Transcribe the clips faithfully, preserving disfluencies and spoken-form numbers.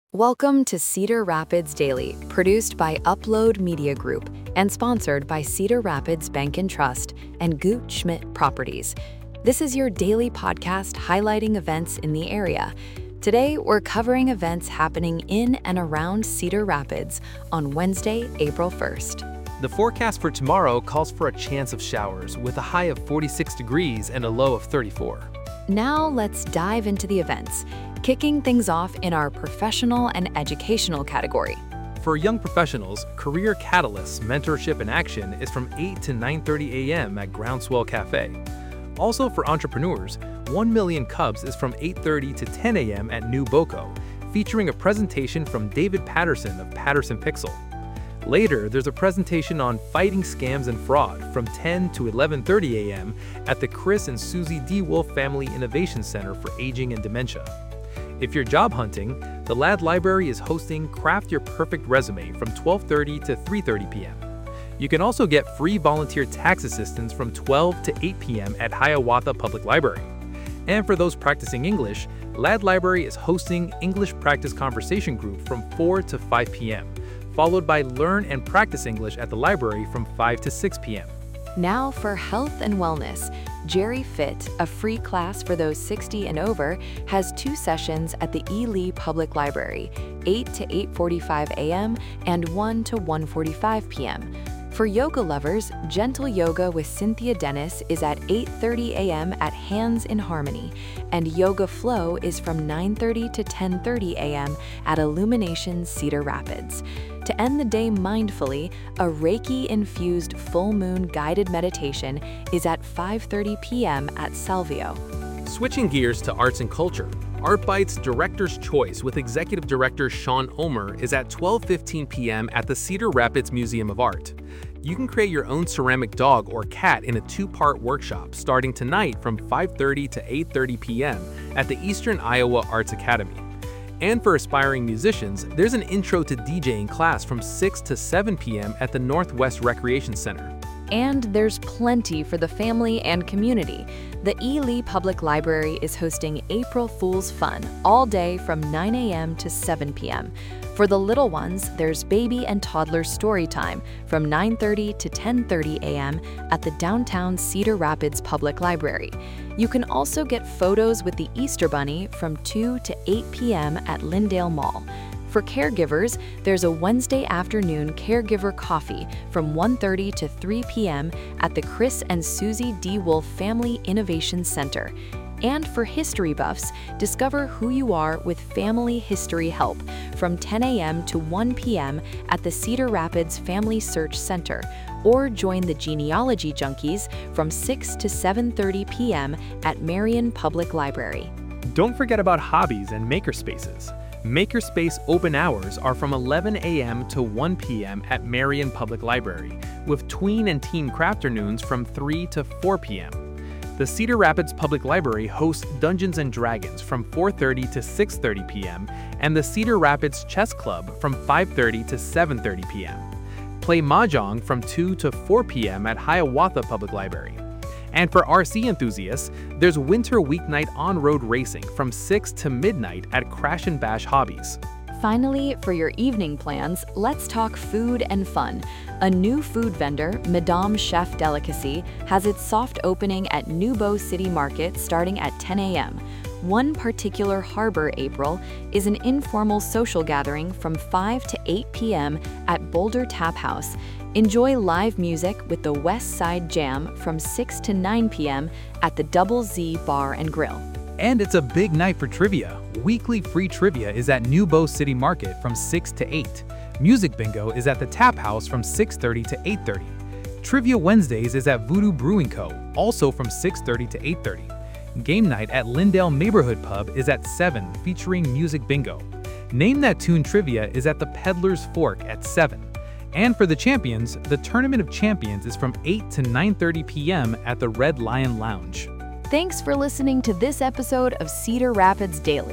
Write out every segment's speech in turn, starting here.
Welcome to Cedar Rapids Daily, produced by Upload Media Group and sponsored by Cedar Rapids Bank and Trust and Goot Schmidt Properties. This is your daily podcast highlighting events in the area. Today, we're covering events happening in and around Cedar Rapids on Wednesday, April first. The forecast for tomorrow calls for a chance of showers with a high of forty-six degrees and a low of thirty-four. Now let's dive into the events, kicking things off in our professional and educational category. For young professionals, Career Catalysts Mentorship in Action is from eight to nine thirty a m at Groundswell Cafe. Also for entrepreneurs, one million Cubs is from eight thirty to ten a m at New Boco, featuring a presentation from David Patterson of Patterson Pixel. Later, there's a presentation on fighting scams and fraud from ten to eleven thirty a m at the Chris and Susie D. Wolf Family Innovation Center for Aging and Dementia. If you're job hunting, the Ladd Library is hosting Craft Your Perfect Resume from twelve thirty to three thirty p m You can also get free volunteer tax assistance from twelve to eight p m at Hiawatha Public Library. And for those practicing English, Ladd Library is hosting English Practice Conversation Group from four to five p m, followed by Learn and Practice English at the library from five to six p m Now for health and wellness, Jerry Fit, a free class for those sixty and over, has two sessions at the E. Lee Public Library, eight to eight forty-five a m and one to one forty-five p m For yoga lovers, Gentle Yoga with Cynthia Dennis is at eight thirty a m at Hands in Harmony, and Yoga Flow is from nine thirty to ten thirty a m at Illumination Cedar Rapids. To end the day mindfully, a Reiki-infused full moon guided meditation is at five thirty p m at Salvio. Switching gears to arts and culture, Art Bites Director's Choice with Executive Director Sean Omer is at twelve fifteen p m at the Cedar Rapids Museum of Art. You can create your own ceramic dog or cat in a two-part workshop starting tonight from five thirty to eight thirty p m at the Eastern Iowa Arts Academy. And for aspiring musicians, there's an intro to DJing class from six to seven p m at the Northwest Recreation Center. And there's plenty for the family and community. The E. Lee Public Library is hosting April Fool's Fun all day from nine a m to seven p m For the little ones, there's baby and toddler story time from nine thirty to ten thirty a m at the downtown Cedar Rapids Public Library. You can also get photos with the Easter Bunny from two to eight p m at Lyndale Mall. For caregivers, there's a Wednesday afternoon caregiver coffee from one thirty to three p m at the Chris and Susie D. Wolf Family Innovation Center. And for history buffs, discover who you are with Family History Help from ten a m to one p m at the Cedar Rapids Family Search Center, or join the Genealogy Junkies from six to seven thirty p m at Marion Public Library. Don't forget about hobbies and makerspaces. Makerspace open hours are from eleven a m to one p m at Marion Public Library, with tween and teen crafternoons from three to four p m The Cedar Rapids Public Library hosts Dungeons and Dragons from four thirty to six thirty p m and the Cedar Rapids Chess Club from five thirty to seven thirty p m Play Mahjong from two to four p m at Hiawatha Public Library. And for R C enthusiasts, there's winter weeknight on-road racing from six to midnight at Crash and Bash Hobbies. Finally, for your evening plans, let's talk food and fun. A new food vendor, Madame Chef Delicacy, has its soft opening at New Bow City Market starting at ten a m One particular harbor April is an informal social gathering from five to eight p m at Boulder Tap House. Enjoy live music with the West Side Jam from six to nine p m at the Double Z Bar and Grill. And it's a big night for trivia. Weekly free trivia is at New Bow City Market from six to eight. Music Bingo is at the Tap House from six thirty to eight thirty. Trivia Wednesdays is at Voodoo Brewing Co., also from six thirty to eight thirty. Game night at Lyndale Neighborhood Pub is at seven, featuring Music Bingo. Name That Tune Trivia is at the Peddler's Fork at seven. And for the champions, the Tournament of Champions is from eight to nine thirty p m at the Red Lion Lounge. Thanks for listening to this episode of Cedar Rapids Daily.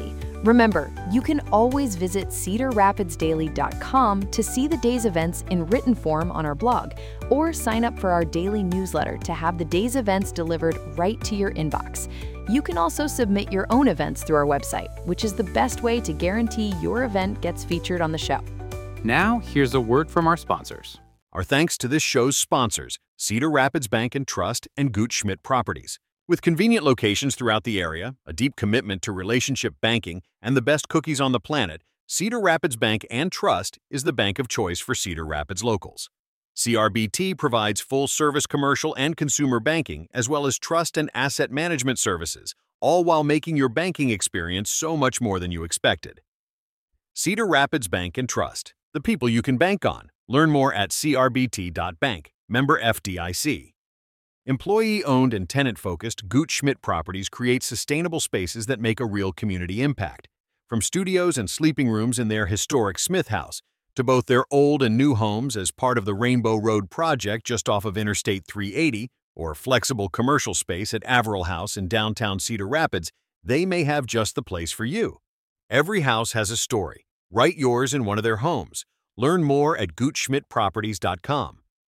Remember, you can always visit cedar rapids daily dot com to see the day's events in written form on our blog, or sign up for our daily newsletter to have the day's events delivered right to your inbox. You can also submit your own events through our website, which is the best way to guarantee your event gets featured on the show. Now, here's a word from our sponsors. Our thanks to this show's sponsors, Cedar Rapids Bank and Trust and Gooch Schmidt Properties. With convenient locations throughout the area, a deep commitment to relationship banking, and the best cookies on the planet, Cedar Rapids Bank and Trust is the bank of choice for Cedar Rapids locals. C R B T provides full-service commercial and consumer banking, as well as trust and asset management services, all while making your banking experience so much more than you expected. Cedar Rapids Bank and Trust, the people you can bank on. Learn more at c r b t dot bank, member F D I C. Employee-owned and tenant-focused Gooch Schmidt Properties creates sustainable spaces that make a real community impact. From studios and sleeping rooms in their historic Smith House, to both their old and new homes as part of the Rainbow Road project just off of Interstate three eighty, or flexible commercial space at Averill House in downtown Cedar Rapids, they may have just the place for you. Every house has a story. Write yours in one of their homes. Learn more at gooch schmidt properties dot com.